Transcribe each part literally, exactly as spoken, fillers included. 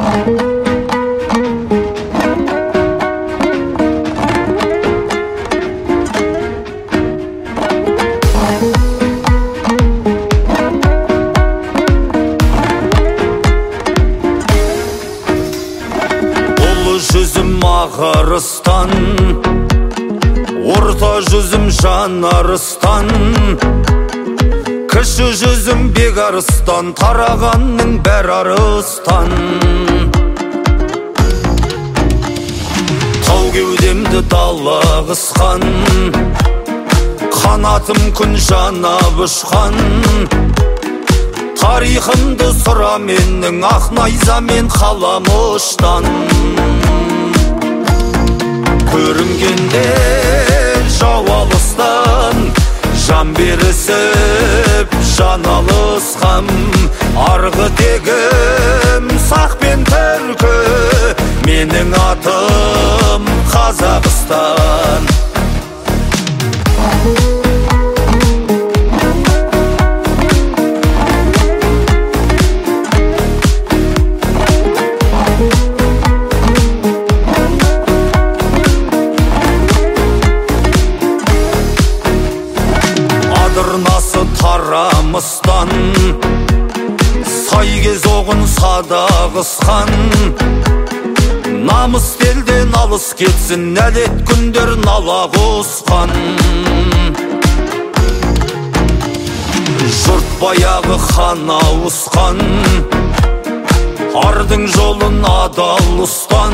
Жүзім ағарыстан, орта жүзім жанарыстан, кіші жүзім бекарыстан, тарағанның бәр арыстан. Тау кеудемді дала қысқан, қанатым күн жанап ұшқан. Тарихымды сұра менің, ақ найзамен қаламұштан. Көрінгенде жау алыстан, жан берісіп жан алысқам. Арғы тегім сақ пен түркі, менің атым Қазақстан. Адырнасы тарамыстан, сайгез оғын садағысқан. Намыс елден алыс кетсін, нәлет күндер нала қосқан. Жұрт баяғы хан ауысқан, ардың жолын адал ұстан.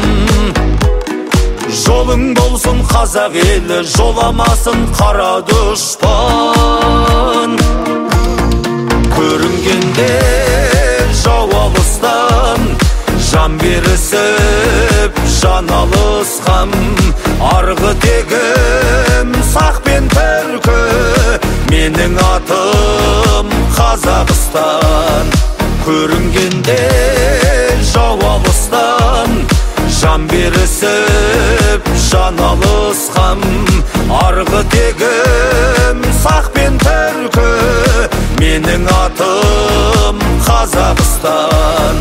Жолың болсын қазақ елі, жоламасын қара дұшпан. Көрінгенде жау алыстан, жан берісіп жан алысқам. Арғы тегім сақ пен түркі, менің атым Қазақстан. Көрінгенде жау алыстан, жан берісіп жан алысқам. Арғы тегім сақ пен түркі, менің атым Қазақстан.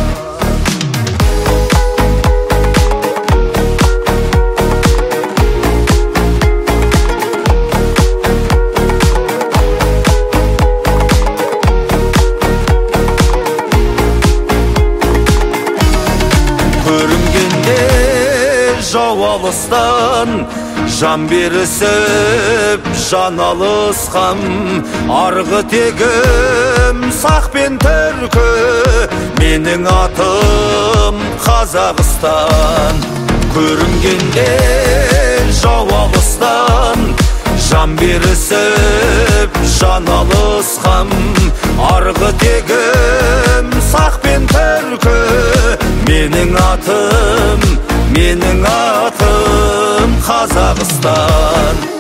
Көрінгенде жау алыстан, жан берісіп жан алысқам. Арғы тегім сақ пен түркі, менің атым Қазақстан. Көрінгенде жау алыстан, жан берісіп жан алысқам. Арғы тегім сақ пен түркі, менің атым, менің атым Қазақстан.